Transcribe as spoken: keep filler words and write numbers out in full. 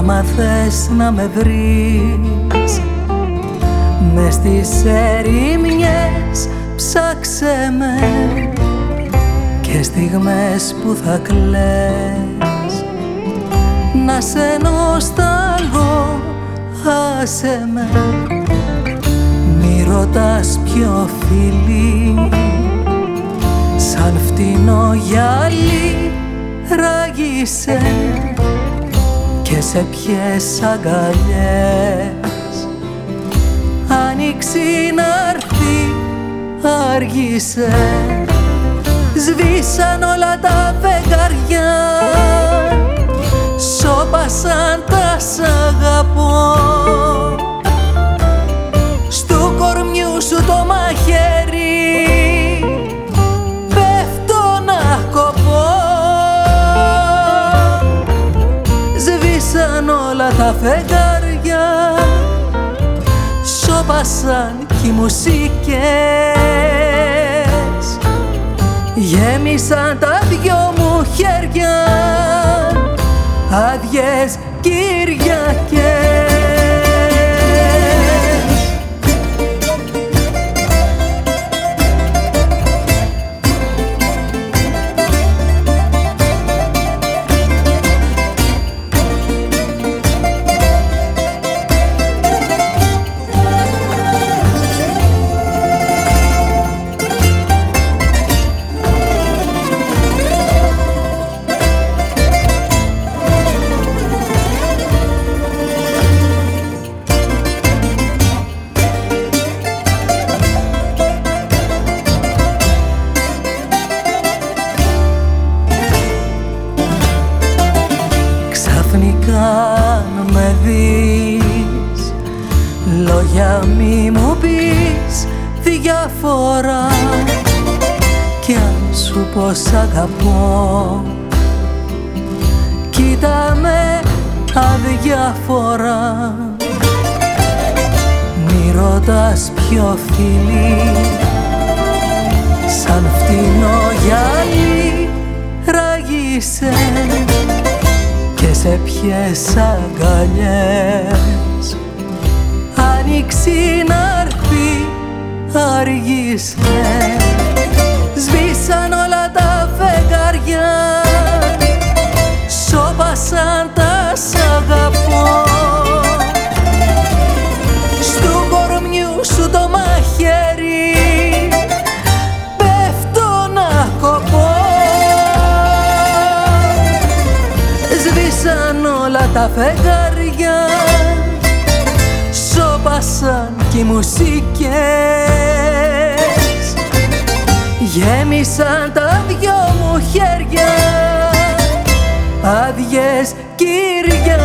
Άμα θες να με βρεις μες στις ερημιές, ψάξε με, και στιγμές που θα κλαις να σε νοσταλγώ, άσε με. Μη ρωτάς ποιο φιλί, σαν φτηνό γυαλί ράγισε, και σε ποιες αγκαλιές άνοιξη να'ρθεί άργησε. Σβήσαν όλα τα φεγγαριά, σώπασαν τα σ' αγαπώ. Στου κορμιού σου το μαχαίρι πέφτω να κοπώ. Σβήσαν όλα τα φεγγαριά, σώπασαν κι οι μουσικές, γέμισαν τα δυο μου χέρια άδειες Κυριακές. Αν με δεις, λόγια μη μου πεις διάφορα, κι αν σου πω σ' αγαπώ, κοίτα με αδιάφορα. Μη ρωτάς ποιο φιλί, σαν φτηνό γυαλί ράγισε, και σε ποιες αγκαλιές άνοιξη να'ρθεί άργησε. Σβήσαν όλα τα φεγγαριά, σώπασαν τα σ' αγαπώ. Στου κορμιού σου το μαχαίρι πέφτω να κοπώ. Σβήσαν όλα τα φεγγαριά, σώπασαν κι οι μουσικές, γέμισαν τα δυο μου χέρια άδειες Κυριακές.